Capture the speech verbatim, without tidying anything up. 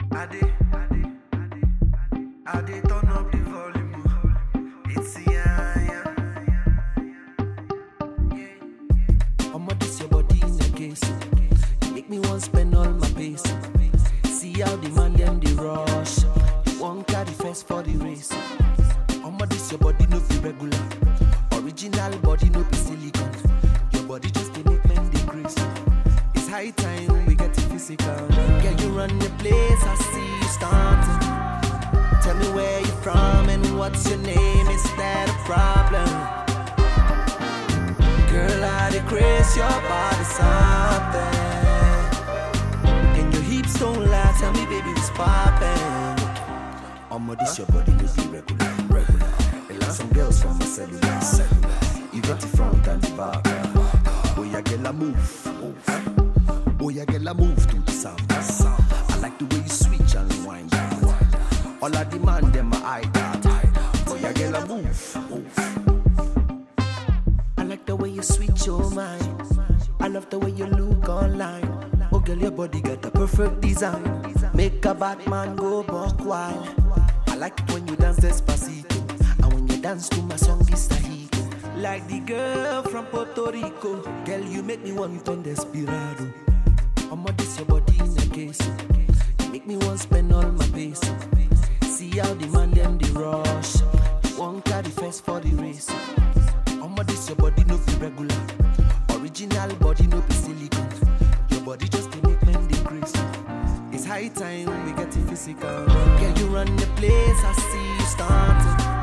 I did, I did, I did, I did turn up the volume. It's yeah, yeah. I'ma diss your body in a case. You make me want spend all my pace. See how the man them they rush. You won't carry first for the race. I'ma diss your body no be regular. Original body no be silicone. Your body just to make men they grace. It's high time we get physical. Girl, you run the place, I see you starting. Tell me where you from and what's your name, is that a problem? Girl, I decrease your body something. And your hips don't lie, tell me baby what's poppin'. I'ma diss your body no be regular, regular. They like some girls from my cellular, cellular. You got the front and the back. Oh yeah, girl, I move, move. Oh yeah, girl, I move to the sound. I like the way you switch and rewind. All I demand them my eye that. Oh yeah, girl, I move, move. I like the way you switch your mind. I love the way you look online. Oh girl, your body got a perfect design. Make a bad man go buck wild. I like it when you dance Despacito, and when you dance to my song Distahito. Like the girl from Puerto Rico. Girl, you make me want to desperado. I'ma diss your body in a case. You make me want spend all my pace. See how the man them they rush. You won't carry first for the race. I'ma diss your body no be regular. Original body no be silicone. Your body just to make men they grace. It's high time we get it physical. Girl, you run the place, I see you starting.